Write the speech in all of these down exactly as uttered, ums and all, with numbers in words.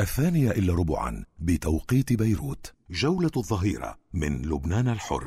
الثانية إلا ربعا بتوقيت بيروت. جولة الظهيرة من لبنان الحر.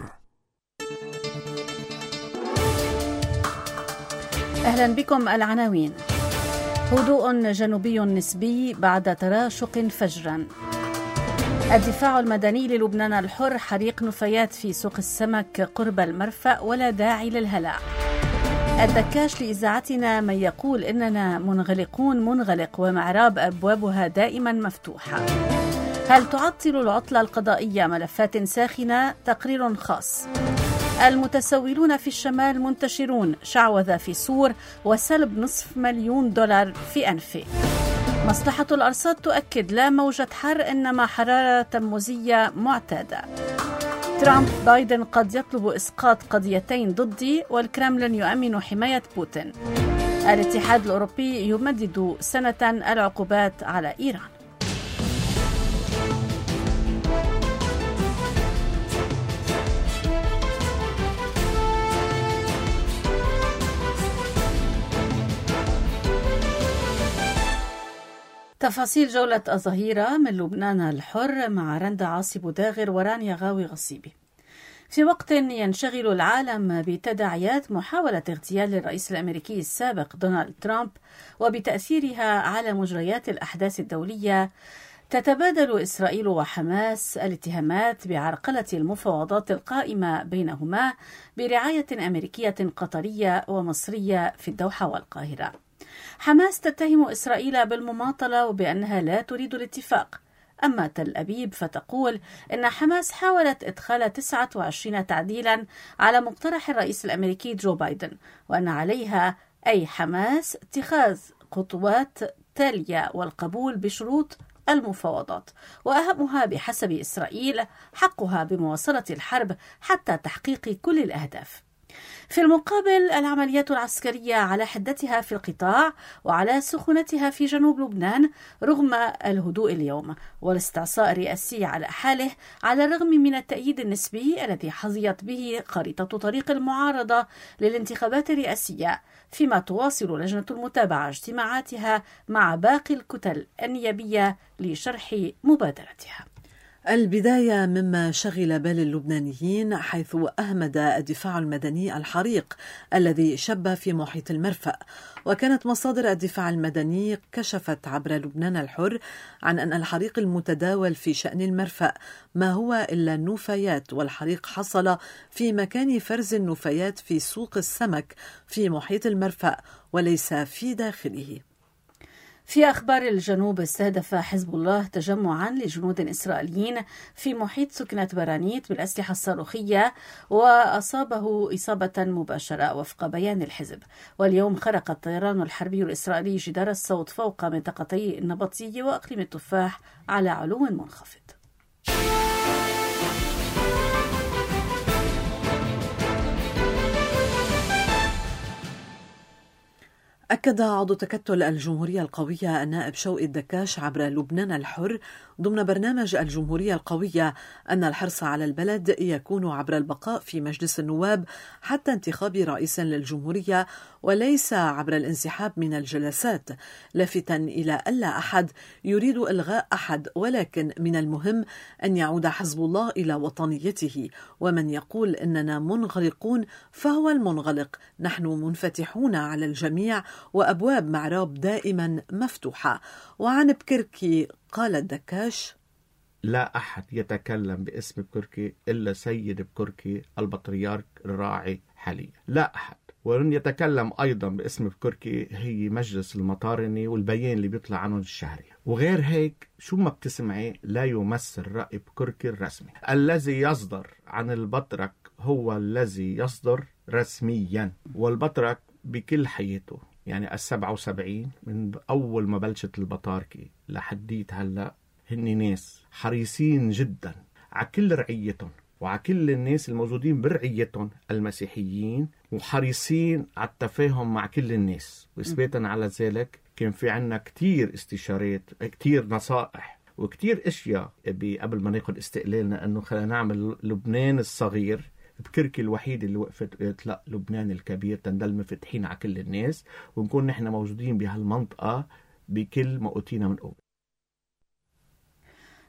أهلا بكم. العناوين: هدوء جنوبي نسبي بعد تراشق فجرا. الدفاع المدني للبنان الحر: حريق نفايات في سوق السمك قرب المرفأ ولا داعي للهلع. الدكاش لإذاعتنا من يقول إننا منغلقون منغلق ومعراب أبوابها دائما مفتوحة. هل تعطل العطلة القضائية ملفات ساخنة؟ تقرير خاص. المتسولون في الشمال منتشرون، شعوذة في سور وسلب نصف مليون دولار في أنفه. مصلحة الأرصاد تؤكد لا موجة حر إنما حرارة تموزية معتادة. ترامب: بايدن قد يطلب إسقاط قضيتين ضدي والكرملين يؤمن حماية بوتين. الاتحاد الأوروبي يمدد سنة العقوبات على إيران. تفاصيل جولة الظهيرة من لبنان الحر مع رندا عاصي بوداغر ورانيا غاوي غصيبي. في وقت ينشغل العالم بتداعيات محاولة اغتيال الرئيس الأمريكي السابق دونالد ترامب وبتأثيرها على مجريات الأحداث الدولية، تتبادل إسرائيل وحماس الاتهامات بعرقلة المفاوضات القائمة بينهما برعاية أمريكية قطرية ومصرية في الدوحة والقاهرة. حماس تتهم إسرائيل بالمماطلة وبأنها لا تريد الاتفاق، أما تل أبيب فتقول إن حماس حاولت إدخال تسعة وعشرين تعديلا على مقترح الرئيس الأمريكي جو بايدن، وأن عليها أي حماس اتخاذ خطوات تالية والقبول بشروط المفاوضات، وأهمها بحسب إسرائيل حقها بمواصلة الحرب حتى تحقيق كل الأهداف. في المقابل، العمليات العسكرية على حدتها في القطاع وعلى سخونتها في جنوب لبنان رغم الهدوء اليوم والاستعصاء الرئاسي على حاله، على الرغم من التأييد النسبي الذي حظيت به خريطة طريق المعارضة للانتخابات الرئاسية، فيما تواصل لجنة المتابعة اجتماعاتها مع باقي الكتل النيابية لشرح مبادرتها. البداية مما شغل بال اللبنانيين، حيث أهمد الدفاع المدني الحريق الذي شب في محيط المرفأ. وكانت مصادر الدفاع المدني كشفت عبر لبنان الحر عن أن الحريق المتداول في شأن المرفأ ما هو إلا النفايات، والحريق حصل في مكان فرز النفايات في سوق السمك في محيط المرفأ وليس في داخله. في أخبار الجنوب، استهدف حزب الله تجمعا لجنود إسرائيليين في محيط سكنة برانيت بالأسلحة الصاروخية وأصابه إصابة مباشرة وفق بيان الحزب. واليوم خرق الطيران الحربي الإسرائيلي جدار الصوت فوق منطقتي النبطية وأقليم التفاح على علو منخفض. أكد عضو تكتل الجمهورية القوية النائب شوقي الدكاش عبر لبنان الحر ضمن برنامج الجمهورية القوية أن الحرص على البلد يكون عبر البقاء في مجلس النواب حتى انتخاب رئيس للجمهورية وليس عبر الانسحاب من الجلسات، لافتا إلى ألا أحد يريد إلغاء أحد، ولكن من المهم أن يعود حزب الله إلى وطنيته. ومن يقول إننا منغلقون فهو المنغلق، نحن منفتحون على الجميع وأبواب معراب دائما مفتوحة. وعن بكركي قال الدكاش: لا أحد يتكلم باسم بكركي إلا سيد بكركي البطريرك الراعي حاليا، لا أحد. ومن يتكلم أيضا باسم بكركي هي مجلس المطارني والبيان اللي بيطلع عنه الشهري، وغير هيك شو ما بتسمعي لا يمثل رأي بكركي الرسمي. الذي يصدر عن البطرك هو الذي يصدر رسميا، والبطرك بكل حياته يعني السبعة وسبعين من أول ما بلشت البطاركي لحديت هلأ هن ناس حريصين جدا على كل رعيتهم وعلى كل الناس الموجودين برعيتهم المسيحيين، وحريصين على التفاهم مع كل الناس. وإثباتا على ذلك كان في عنا كتير استشارات، كتير نصائح وكتير اشياء قبل ما ناخد استقلالنا انه خلينا نعمل لبنان الصغير. بكركي الوحيد اللي وقفت قالت لا، لبنان الكبير تندل مفتحين على كل الناس ونكون نحن موجودين بهالمنطقة بكل ما أوتينا من قوة.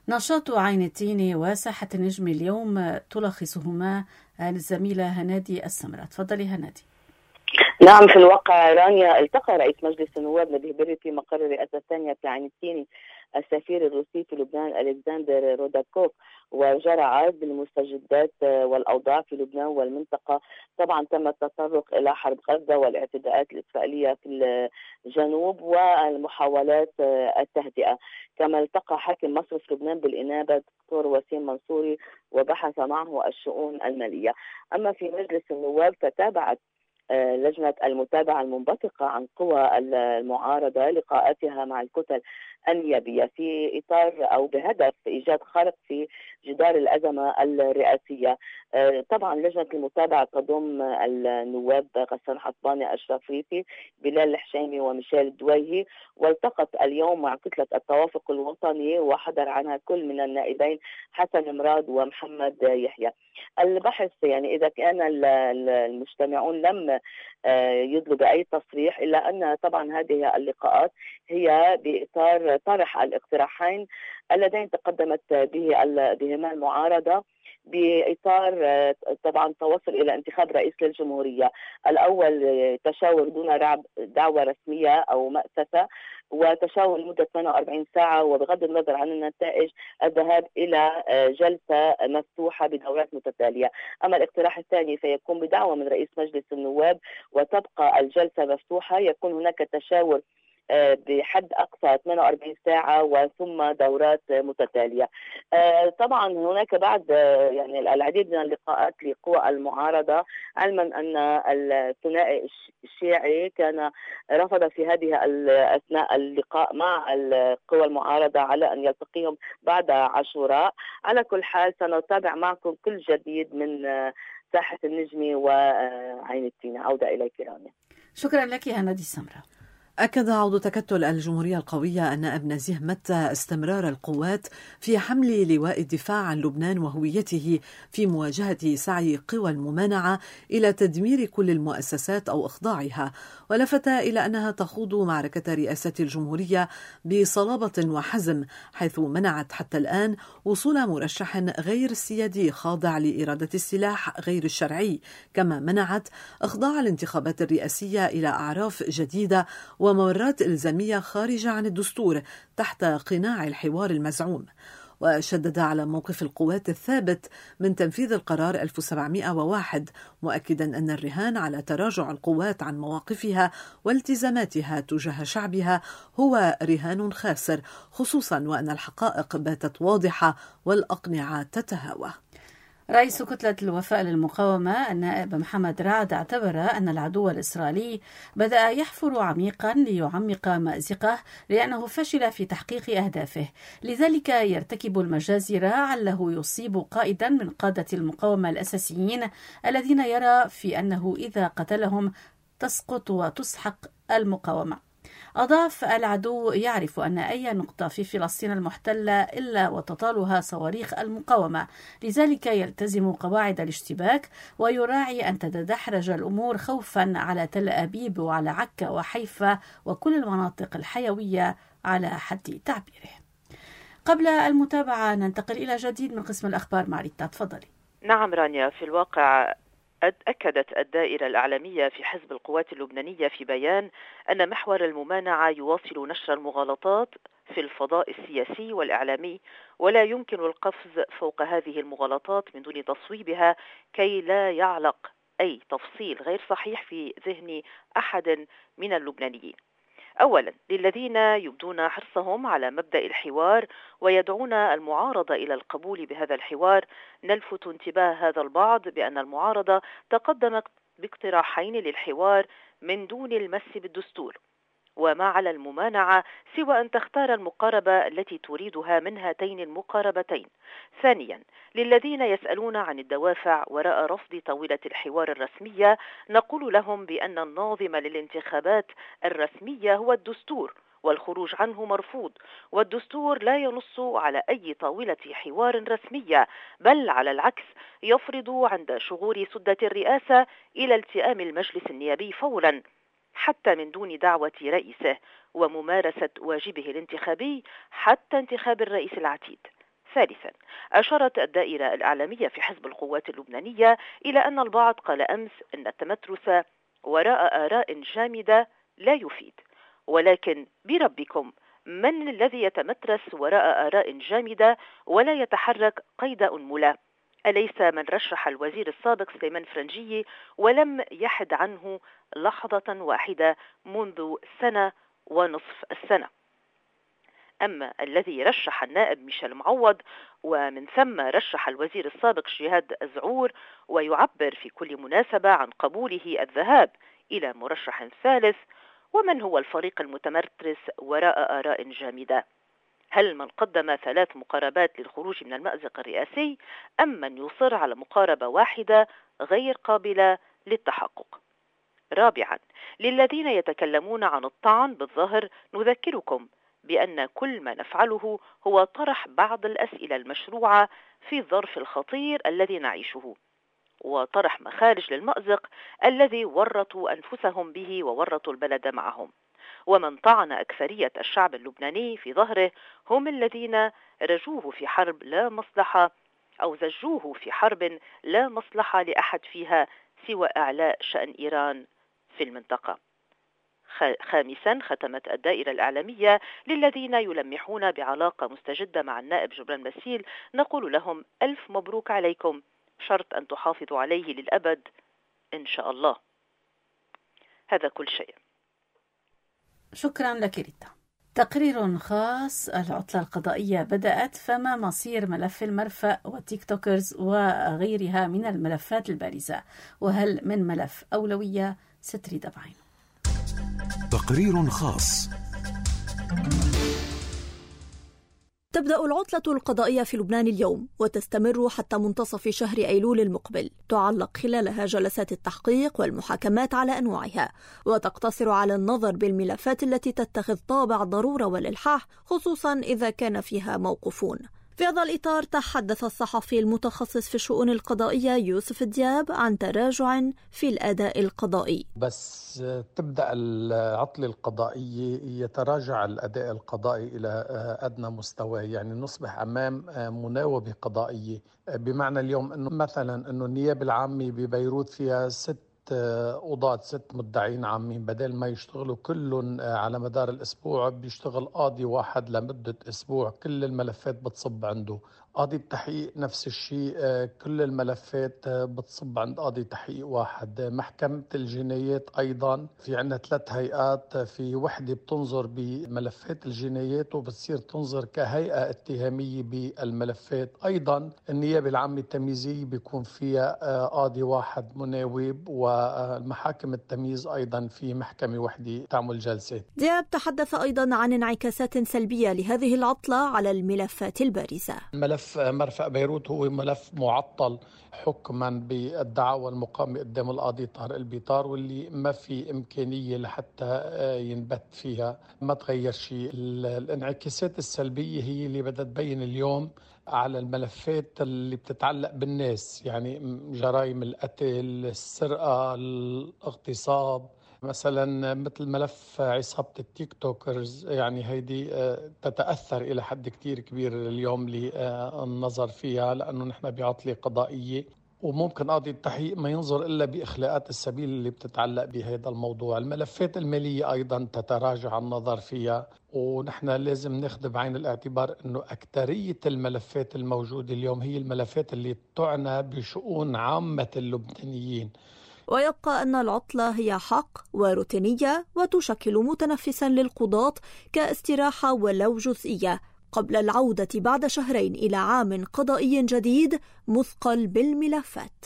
نشاط عين التين وساحة النجم اليوم تلخصهما الزميلة هنادي السمرة. تفضلي هنادي. نعم، في الواقع رانيا التقى رئيس مجلس النواب نبيه بري في مقر الرئاسة الثانية في عين التين السفير الروسي في لبنان ألكسندر روداكوف، وجرى عرض المستجدات والأوضاع في لبنان والمنطقة. طبعا تم التطرق إلى حرب غزة والاعتداءات الإسرائيلية في الجنوب والمحاولات التهدئة. كما التقى حاكم مصرف لبنان بالإنابة دكتور وسيم منصوري وبحث معه الشؤون المالية. أما في مجلس النواب فتابعت لجنة المتابعة المنبثقة عن قوى المعارضة لقاءاتها مع الكتل النيابية في إطار أو بهدف إيجاد خرق في جدار الأزمة الرئاسية. طبعا لجنة المتابعة تضم النواب غسان حطباني، أشرف ريفي، بلال الحشيمي وميشيل الدويهي، والتقت اليوم مع كتلة التوافق الوطني وحضر عنها كل من النائبين حسن مراد ومحمد يحيى. البحث يعني إذا كان المجتمعون لم يدلوا بأي تصريح، إلا أن طبعا هذه اللقاءات هي بإطار طرح الاقتراحين اللذين تقدمت به بهما المعارضة بإطار طبعا توصل إلى انتخاب رئيس للجمهورية. الأول تشاور دون دعوة رسمية أو مؤسسة، وتشاور لمدة ثمانية وأربعين ساعة، وبغض النظر عن النتائج الذهاب إلى جلسة مفتوحة بدورات متتالية. أما الاقتراح الثاني فيكون بدعوة من رئيس مجلس النواب وتبقى الجلسة مفتوحة، يكون هناك تشاور بحد أقصى ثمانية وأربعين ساعة وثم دورات متتالية. طبعا هناك بعد يعني العديد من اللقاءات لقوى المعارضة، علما أن الثنائي الشيعي كان رفض في هذه أثناء اللقاء مع القوى المعارضة على أن يلتقيهم بعد عاشوراء. على كل حال سنتابع معكم كل جديد من ساحة النجم وعين التين. عودة إليك رانيا. شكرا لك هنادي السمرة. أكد عضو تكتل الجمهورية القوية النائب نزيه متى استمرار القوات في حمل لواء الدفاع عن لبنان وهويته في مواجهة سعي قوى الممانعة إلى تدمير كل المؤسسات أو إخضاعها، ولفت إلى أنها تخوض معركة رئاسة الجمهورية بصلابة وحزم، حيث منعت حتى الآن وصول مرشح غير سيادي خاضع لإرادة السلاح غير الشرعي، كما منعت إخضاع الانتخابات الرئاسية إلى أعراف جديدة وممرات إلزامية خارجة عن الدستور تحت قناع الحوار المزعوم. وشدد على موقف القوات الثابت من تنفيذ القرار ألف وسبعمائة وواحد، مؤكدا أن الرهان على تراجع القوات عن مواقفها والتزاماتها تجاه شعبها هو رهان خاسر، خصوصا وأن الحقائق باتت واضحة والأقنعة تتهاوى. رئيس كتلة الوفاء للمقاومة النائب محمد رعد اعتبر أن العدو الإسرائيلي بدأ يحفر عميقا ليعمق مأزقه لأنه فشل في تحقيق أهدافه، لذلك يرتكب المجازر عله يصيب قائدا من قادة المقاومة الأساسيين الذين يرى في أنه إذا قتلهم تسقط وتسحق المقاومة. أضاف: العدو يعرف أن أي نقطة في فلسطين المحتلة إلا وتطالها صواريخ المقاومة، لذلك يلتزم قواعد الاشتباك ويراعي أن تتدحرج الأمور خوفا على تل أبيب وعلى عكا وحيفا وكل المناطق الحيوية على حد تعبيره. قبل المتابعة ننتقل إلى جديد من قسم الأخبار مع ريتا. تفضلي. نعم رانيا، في الواقع أكدت الدائرة الإعلامية في حزب القوات اللبنانية في بيان أن محور الممانعة يواصل نشر المغالطات في الفضاء السياسي والإعلامي، ولا يمكن القفز فوق هذه المغالطات من دون تصويبها كي لا يعلق أي تفصيل غير صحيح في ذهن أحد من اللبنانيين. أولا، للذين يبدون حرصهم على مبدأ الحوار ويدعون المعارضة إلى القبول بهذا الحوار، نلفت انتباه هذا البعض بأن المعارضة تقدمت باقتراحين للحوار من دون المس بالدستور، وما على الممانعة سوى أن تختار المقاربة التي تريدها من هاتين المقاربتين. ثانيا، للذين يسألون عن الدوافع وراء رفض طاولة الحوار الرسمية، نقول لهم بأن الناظم للانتخابات الرسمية هو الدستور، والخروج عنه مرفوض، والدستور لا ينص على أي طاولة حوار رسمية، بل على العكس يفرض عند شغور سدة الرئاسة إلى التئام المجلس النيابي فورا حتى من دون دعوة رئيسه وممارسة واجبه الانتخابي حتى انتخاب الرئيس العتيد. ثالثا، أشارت الدائرة الإعلامية في حزب القوات اللبنانية إلى أن البعض قال أمس أن التمترس وراء آراء جامدة لا يفيد، ولكن بربكم، من الذي يتمترس وراء آراء جامدة ولا يتحرك قيد أنملة؟ أليس من رشح الوزير السابق سليمان فرنجي ولم يحد عنه لحظة واحدة منذ سنة ونصف السنة؟ أما الذي رشح النائب ميشيل معوض ومن ثم رشح الوزير السابق جهاد أزعور ويعبر في كل مناسبة عن قبوله الذهاب إلى مرشح ثالث، ومن هو الفريق المتمترس وراء آراء جامدة؟ هل من قدم ثلاث مقاربات للخروج من المأزق الرئاسي أم من يصر على مقاربة واحدة غير قابلة للتحقق؟ رابعا، للذين يتكلمون عن الطعن بالظهر نذكركم بأن كل ما نفعله هو طرح بعض الأسئلة المشروعة في الظرف الخطير الذي نعيشه، وطرح مخارج للمأزق الذي ورطوا أنفسهم به وورطوا البلد معهم. ومن طعن أكثرية الشعب اللبناني في ظهره هم الذين رجوه في حرب لا مصلحة أو زجوه في حرب لا مصلحة لأحد فيها سوى إعلاء شأن إيران في المنطقة. خامسا، ختمت الدائرة الإعلامية للذين يلمحون بعلاقة مستجدة مع النائب جبران باسيل نقول لهم ألف مبروك عليكم، شرط أن تحافظوا عليه للأبد إن شاء الله. هذا كل شيء. شكرا لك ريتا. تقرير خاص، العطلة القضائية بدأت، فما مصير ملف المرفأ والتيك توكرز وغيرها من الملفات البارزة، وهل من ملف أولوية؟ ستريد بعين. تقرير خاص. تبدأ العطلة القضائية في لبنان اليوم وتستمر حتى منتصف شهر أيلول المقبل، تعلق خلالها جلسات التحقيق والمحاكمات على أنواعها، وتقتصر على النظر بالملفات التي تتخذ طابع الضرورة والإلحاح، خصوصا إذا كان فيها موقوفون. في هذا الإطار تحدث الصحفي المتخصص في الشؤون القضائية يوسف دياب عن تراجع في الأداء القضائي. بس تبدأ العطلة القضائية يتراجع الأداء القضائي إلى أدنى مستوى، يعني نصبح أمام مناوبة قضائية، بمعنى اليوم أنه مثلا أنه النيابة العامة ببيروت فيها ست قضاة، ست مدعين عامين، بدل ما يشتغلوا كلهم على مدار الأسبوع بيشتغل قاضي واحد لمدة أسبوع، كل الملفات بتصب عنده. قاضي التحقيق نفس الشيء، كل الملفات بتصب عند قاضي تحقيق واحد. محكمة الجنايات أيضا في عندنا ثلاث هيئات، في وحدة بتنظر بملفات الجنايات وبتصير تنظر كهيئة اتهامية بالملفات. أيضا النيابة العامة التمييزية بيكون فيها قاضي واحد مناوب، والمحاكم التمييز أيضا في محكمة وحدة تعمل جلسات. دياب تحدث أيضا عن انعكاسات سلبية لهذه العطلة على الملفات البارزة. ملف مرفأ بيروت هو ملف معطل حكما بالدعوى المقامة قدام القاضي طارق البيطار، واللي ما في إمكانية لحتى ينبت فيها، ما تغير شيء. الانعكاسات السلبية هي اللي بدها تبين اليوم على الملفات اللي بتتعلق بالناس، يعني جرائم القتل، السرقة، الاغتصاب، مثلا مثل ملف عصابة التيك توكرز، يعني هيدي تتأثر إلى حد كتير كبير اليوم للنظر فيها، لأنه نحن بعطلة قضائية وممكن قاضي التحقيق ما ينظر إلا بإخلاءات السبيل اللي بتتعلق بهذا الموضوع. الملفات المالية أيضا تتراجع النظر فيها، ونحن لازم ناخذ بعين الاعتبار أنه أكثرية الملفات الموجودة اليوم هي الملفات اللي تعنى بشؤون عامة اللبنانيين. ويبقى أن العطلة هي حق وروتينية وتشكل متنفسا للقضاة كاستراحة ولو جزئية قبل العودة بعد شهرين إلى عام قضائي جديد مثقل بالملفات.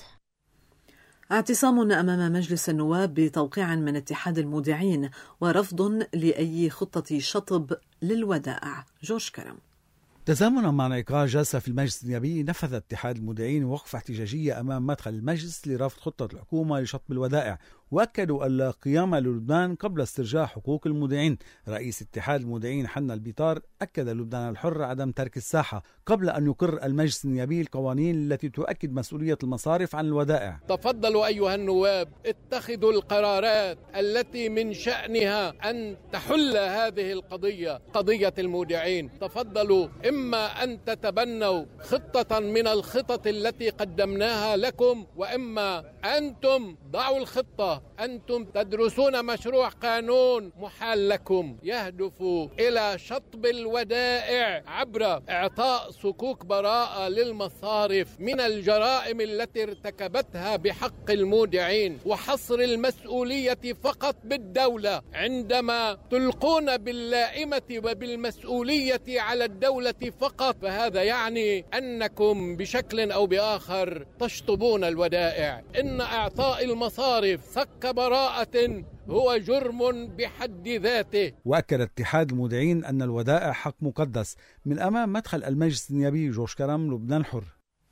اعتصام أمام مجلس النواب بتوقيع من اتحاد المودعين ورفض لأي خطة شطب للودائع. جورج كرم. تزامنا مع انعقاد جلسة في المجلس النيابي، نفذ اتحاد المودعين وقفة احتجاجية أمام مدخل المجلس لرفض خطة الحكومة لشطب الودائع وأكدوا القيام للبنان قبل استرجاع حقوق المودعين. رئيس اتحاد المودعين حنا البيطار أكد لبنان الحر عدم ترك الساحة قبل أن يقر المجلس النيابي القوانين التي تؤكد مسؤولية المصارف عن الودائع. تفضلوا أيها النواب، اتخذوا القرارات التي من شأنها أن تحل هذه القضية، قضية المودعين. تفضلوا، إما أن تتبنوا خطة من الخطط التي قدمناها لكم، وإما أنتم ضعوا الخطة. أنتم تدرسون مشروع قانون محال لكم يهدف إلى شطب الودائع عبر إعطاء صكوك براءة للمصارف من الجرائم التي ارتكبتها بحق المودعين، وحصر المسؤولية فقط بالدولة. عندما تلقون باللائمة وبالمسؤولية على الدولة فقط، فهذا يعني أنكم بشكل أو بآخر تشطبون الودائع. إن إعطاء المصارف صك براءة هو جرم بحد ذاته. وأكد اتحاد المودعين أن الودائع حق مقدس. من أمام مدخل المجلس النيابي جورج كرم، لبنان الحر.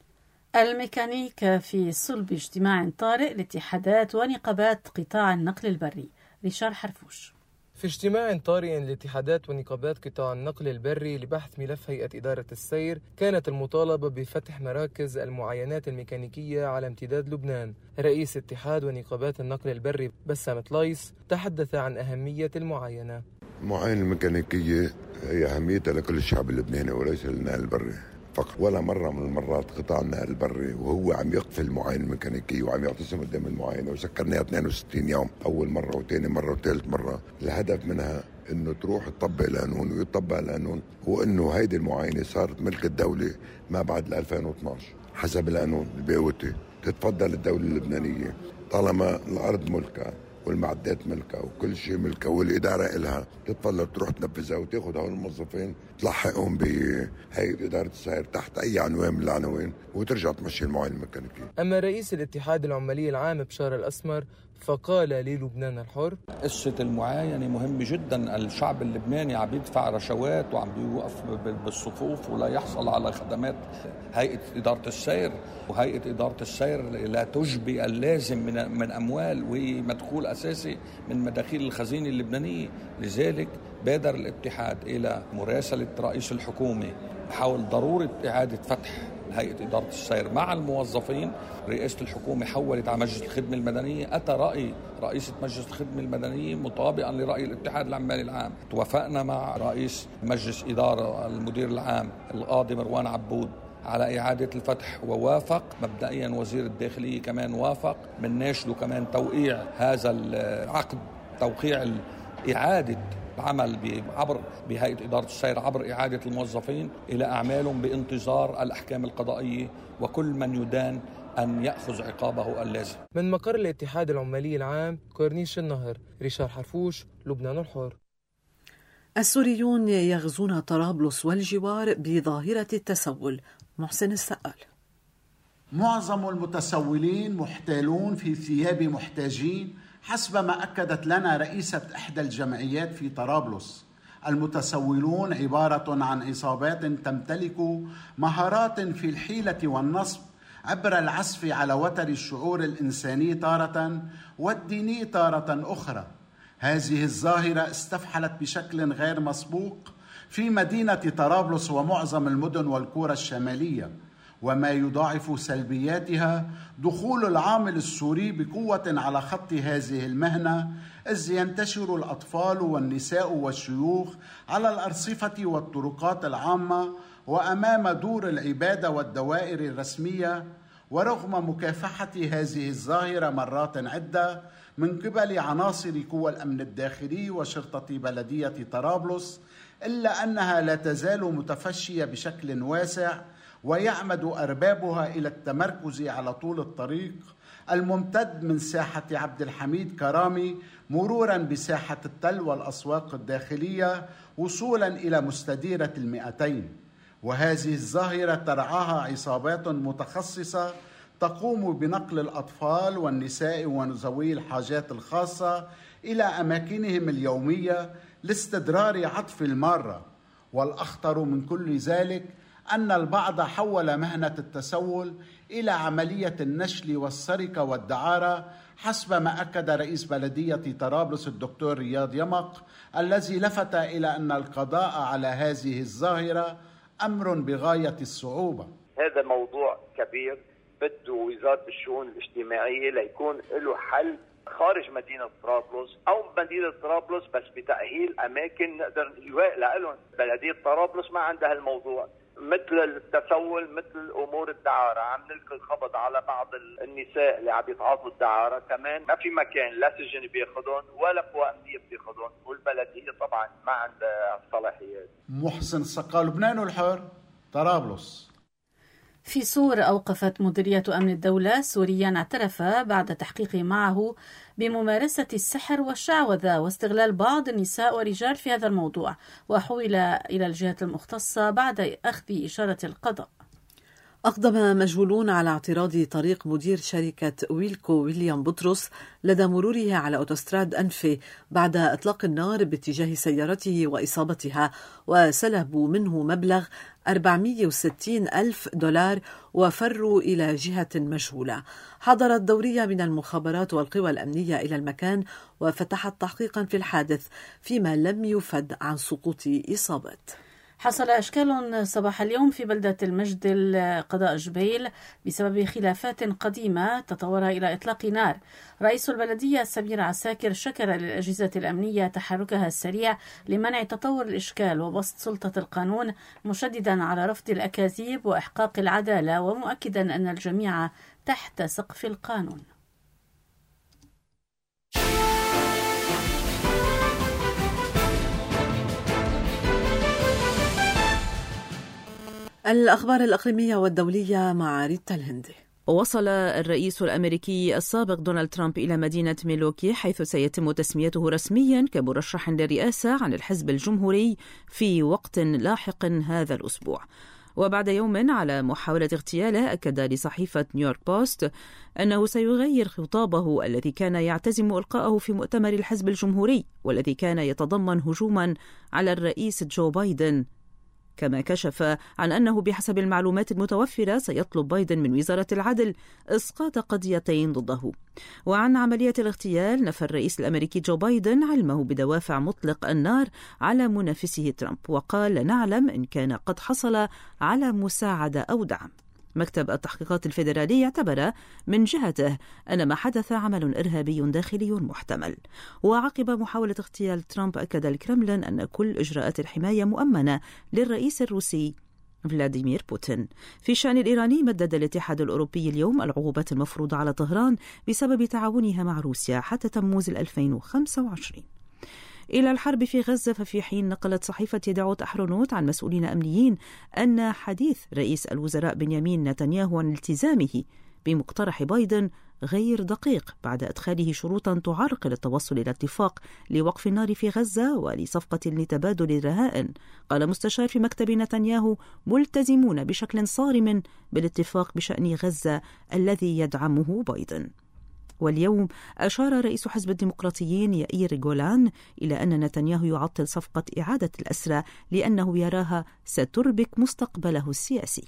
الميكانيك في صلب اجتماع طارئ لاتحادات ونقابات قطاع النقل البري. ريشار حرفوش. في اجتماع طارئ لاتحادات ونقابات قطاع النقل البري لبحث ملف هيئة إدارة السير، كانت المطالبة بفتح مراكز المعاينات الميكانيكية على امتداد لبنان. رئيس اتحاد ونقابات النقل البري بسام طليس تحدث عن أهمية المعاينة. المعاينة الميكانيكية هي أهميتها لكل الشعب اللبناني وليس للنقل البري فقط. ولا مرة من المرات قطاع النقل البري وهو عم يقفل المعاينة الميكانيكية وعم يعتصم قدام المعاينة وسكرناها اثنين وستين يوم، أول مرة وثاني مرة وثالث مرة. الهدف منها إنه تروح تطبق القانون ويطبق القانون، وإنه هيدي المعاينة صارت ملك الدولة ما بعد ألفين واثناشر حسب القانون البيئوتي. تتفضل الدولة اللبنانية طالما الأرض ملكها والمعدات ملكها وكل شيء ملكها والإدارة إلها، تتفضل تروح تنفذها وتاخذ هول الموظفين تلحقهم بهيئة إدارة السير تحت أي عنوان من العناوين وترجع تمشي المعاينة الميكانيكية. أما رئيس الاتحاد العمالي العام بشار الأسمر فقال للبنان الحر: قصة المعاينة مهمة جدا. الشعب اللبناني عم يدفع رشوات وعم بيوقف بالصفوف ولا يحصل على خدمات هيئة إدارة السير، وهيئة إدارة السير لا تجبي اللازم من من أموال ومدخول أساسي من مداخيل الخزينة اللبنانية. لذلك بادر الاتحاد إلى مراسلة رئيس الحكومة حول ضرورة إعادة فتح هيئة إدارة السير مع الموظفين. رئاسة الحكومة حولت على مجلس الخدمة المدنية، أتى رأي رئيسة مجلس الخدمة المدنية مطابقا لرأي الاتحاد العمالي العام. توافقنا مع رئيس مجلس إدارة المدير العام القاضي مروان عبود على إعادة الفتح، ووافق مبدئيا وزير الداخلية كمان وافق. من ناشده كمان توقيع هذا العقد، توقيع إعادة العمل عبر بهيئة إدارة السير عبر إعادة الموظفين إلى أعمالهم بانتظار الأحكام القضائية، وكل من يدان أن يأخذ عقابه اللازم. من مقر الاتحاد العمالي العام كورنيش النهر، ريشار حرفوش، لبنان الحر. السوريون يغزون طرابلس والجوار بظاهرة التسول. محسن السقال. معظم المتسولين محتالون في ثياب محتاجين حسب ما أكدت لنا رئيسة إحدى الجمعيات في طرابلس. المتسولون عبارة عن عصابات تمتلك مهارات في الحيلة والنصب عبر العزف على وتر الشعور الإنساني تارة والديني تارة أخرى. هذه الظاهرة استفحلت بشكل غير مسبوق في مدينة طرابلس ومعظم المدن والقرى الشمالية، وما يضاعف سلبياتها دخول العامل السوري بقوة على خط هذه المهنة، إذ ينتشر الأطفال والنساء والشيوخ على الأرصفة والطرقات العامة وأمام دور العبادة والدوائر الرسمية. ورغم مكافحة هذه الظاهرة مرات عدة من قبل عناصر قوى الأمن الداخلي وشرطة بلدية طرابلس، إلا أنها لا تزال متفشية بشكل واسع، ويعمد أربابها إلى التمركز على طول الطريق الممتد من ساحة عبد الحميد كرامي مرورا بساحة التل والأسواق الداخلية وصولا إلى مستديرة المئتين. وهذه الظاهرة ترعاها عصابات متخصصة تقوم بنقل الأطفال والنساء وذوي الحاجات الخاصة إلى أماكنهم اليومية لاستدرار عطف المارة. والأخطر من كل ذلك أن البعض حول مهنة التسول إلى عملية النشل والسرقة والدعارة، حسب ما أكد رئيس بلدية طرابلس الدكتور رياض يمق، الذي لفت إلى أن القضاء على هذه الظاهرة أمر بغاية الصعوبة. هذا موضوع كبير بده وزارة الشؤون الاجتماعية ليكون له حل خارج مدينة طرابلس أو مدينة طرابلس، بس بتأهيل أماكن نقدر يوائل لهم. بلدية طرابلس ما عندها الموضوع، مثل التسول، مثل أمور الدعارة. عم نلقي القبض على بعض النساء اللي عم يتعاطوا الدعارة، كمان ما في مكان لا سجن بياخذون ولا قوى أمنية بياخذون، والبلدية طبعا ما عندها الصلاحيات. محسن السقا، لبنان الحر، طرابلس. في سور أوقفت مديرية أمن الدولة سوريا اعترف بعد تحقيق معه بممارسة السحر والشعوذة واستغلال بعض النساء والرجال في هذا الموضوع، وحول إلى الجهات المختصة بعد أخذ إشارة القضاء. أقدم مجهولون على اعتراض طريق مدير شركة ويلكو ويليام بطرس لدى مروره على أوتوستراد أنفي بعد إطلاق النار باتجاه سيارته وإصابتها، وسلبوا منه مبلغ أربعمئة وستين ألف دولار وفروا إلى جهة مجهولة. حضرت دورية من المخابرات والقوى الأمنية إلى المكان وفتحت تحقيقا في الحادث، فيما لم يفد عن سقوط إصابات. حصل أشكال صباح اليوم في بلدة المجد القضاء جبيل بسبب خلافات قديمة تطورها إلى إطلاق نار. رئيس البلدية سمير عساكر شكر للأجهزة الأمنية تحركها السريع لمنع تطور الإشكال وبسط سلطة القانون، مشددا على رفض الأكاذيب وإحقاق العدالة، ومؤكدا أن الجميع تحت سقف القانون. الأخبار الإقليمية والدولية مع ريتا الهندي. وصل الرئيس الأمريكي السابق دونالد ترامب إلى مدينة ميلوكي، حيث سيتم تسميته رسميا كمرشح للرئاسة عن الحزب الجمهوري في وقت لاحق هذا الأسبوع. وبعد يوم على محاولة اغتياله، أكد لصحيفة نيويورك بوست أنه سيغير خطابه الذي كان يعتزم إلقاءه في مؤتمر الحزب الجمهوري، والذي كان يتضمن هجوما على الرئيس جو بايدن. كما كشف عن أنه بحسب المعلومات المتوفرة سيطلب بايدن من وزارة العدل إسقاط قضيتين ضده. وعن عملية الاغتيال نفى الرئيس الأمريكي جو بايدن علمه بدوافع مطلق النار على منافسه ترامب، وقال: لا نعلم إن كان قد حصل على مساعدة أو دعم. مكتب التحقيقات الفيدرالي اعتبر من جهته أن ما حدث عمل إرهابي داخلي محتمل. وعقب محاولة اغتيال ترامب، أكد الكرملين أن كل إجراءات الحماية مؤمنة للرئيس الروسي فلاديمير بوتين. في الشأن الإيراني، مدد الاتحاد الأوروبي اليوم العقوبات المفروضة على طهران بسبب تعاونها مع روسيا حتى تموز ألفين وخمسة وعشرين. إلى الحرب في غزة، ففي حين نقلت صحيفة يدعوت أحرنوت عن مسؤولين أمنيين أن حديث رئيس الوزراء بنيامين نتنياهو عن التزامه بمقترح بايدن غير دقيق بعد إدخاله شروطا تعرقل التوصل إلى اتفاق لوقف النار في غزة ولصفقة لتبادل الرهائن. قال مستشار في مكتب نتنياهو: ملتزمون بشكل صارم بالاتفاق بشأن غزة الذي يدعمه بايدن. واليوم أشار رئيس حزب الديمقراطيين يائير غولان إلى أن نتنياهو يعطل صفقة إعادة الأسرى لأنه يراها ستربك مستقبله السياسي.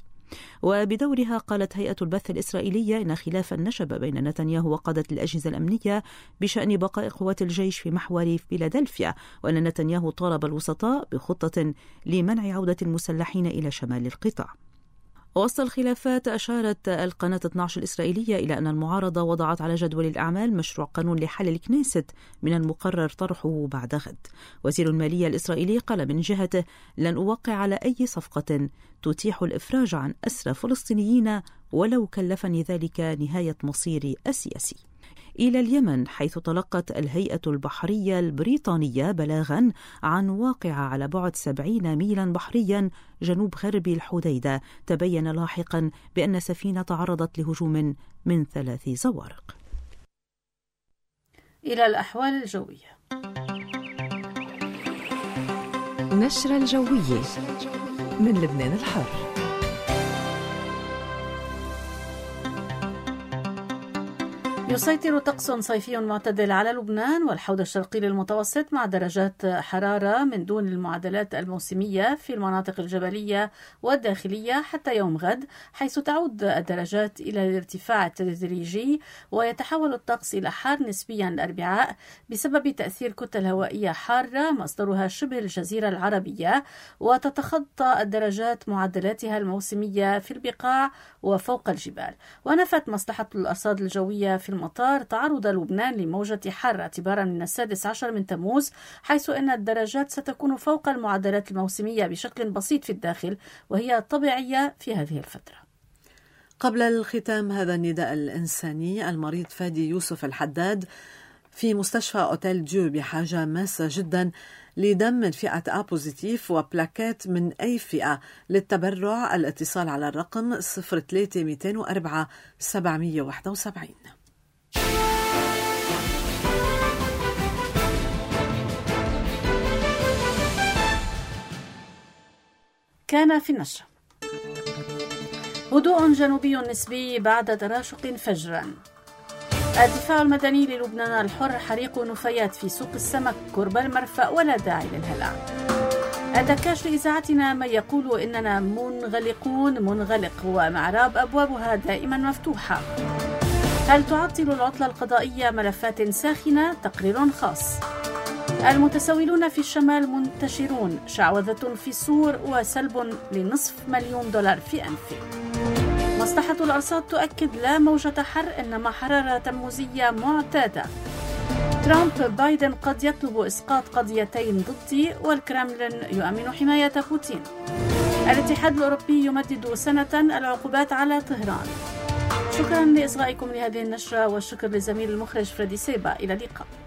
وبدورها قالت هيئة البث الإسرائيلية إن خلافا نشب بين نتنياهو وقادة الأجهزة الأمنية بشأن بقاء قوات الجيش في محور فيلادلفيا، وأن نتنياهو طالب الوسطاء بخطة لمنع عودة المسلحين إلى شمال القطاع. وسط الخلافات، أشارت القناة اثني عشر الإسرائيلية إلى أن المعارضة وضعت على جدول الأعمال مشروع قانون لحل الكنيست من المقرر طرحه بعد غد. وزير المالية الإسرائيلي قال من جهته: لن أوقع على أي صفقة تتيح الإفراج عن أسرى فلسطينيين ولو كلفني ذلك نهاية مصيري السياسي. إلى اليمن، حيث تلقت الهيئة البحرية البريطانية بلاغا عن واقعة على بعد سبعين ميلا بحريا جنوب غرب الحديدة، تبين لاحقا بأن سفينة تعرضت لهجوم من ثلاث زوارق. إلى الأحوال الجوية. نشرة الجوية من لبنان الحر. يسيطر طقس صيفي معتدل على لبنان والحوض الشرقي للمتوسط مع درجات حرارة من دون المعدلات الموسمية في المناطق الجبلية والداخلية حتى يوم غد، حيث تعود الدرجات إلى الارتفاع التدريجي ويتحول الطقس إلى حار نسبيا الأربعاء بسبب تأثير كتل هوائية حارة مصدرها شبه الجزيرة العربية، وتتخطى الدرجات معدلاتها الموسمية في البقاع وفوق الجبال. ونفت مصلحة الأرصاد الجوية في المطار تعرض لبنان لموجة حر اعتبارا من السادس عشر من تموز، حيث أن الدرجات ستكون فوق المعدلات الموسمية بشكل بسيط في الداخل، وهي طبيعية في هذه الفترة. قبل الختام هذا النداء الإنساني، المريض فادي يوسف الحداد في مستشفى أوتيل ديو بحاجة ماسة جدا لدم من فئة A بوزيتيف وبلاكات من أي فئة. للتبرع الاتصال على الرقم صفر ثلاثة مئتين وأربعة سبعمئة وواحد وسبعين. كان في النشرة: هدوء جنوبي نسبي بعد تراشق فجرا. الدفاع المدني للبنان الحر: حريق نفايات في سوق السمك قرب المرفأ ولا داعي للهلع. الدكاش لإذاعتنا من يقول إننا منغلقون منغلق ومعراب أبوابها دائما مفتوحة. هل تعطل العطلة القضائية ملفات ساخنة؟ تقرير خاص. المتسولون في الشمال منتشرون، شعوذة في السور وسلب لنصف مليون دولار في أنفه. مصلحة الأرصاد تؤكد لا موجة حر إنما حرارة تموزية معتادة. ترامب: بايدن قد يطلب إسقاط قضيتين ضدي والكرملين يؤمن حماية بوتين. الاتحاد الأوروبي يمدد سنة العقوبات على طهران. شكرا لإصغائكم لهذه النشرة، والشكر لزميل المخرج فريدي سيبا. إلى اللقاء.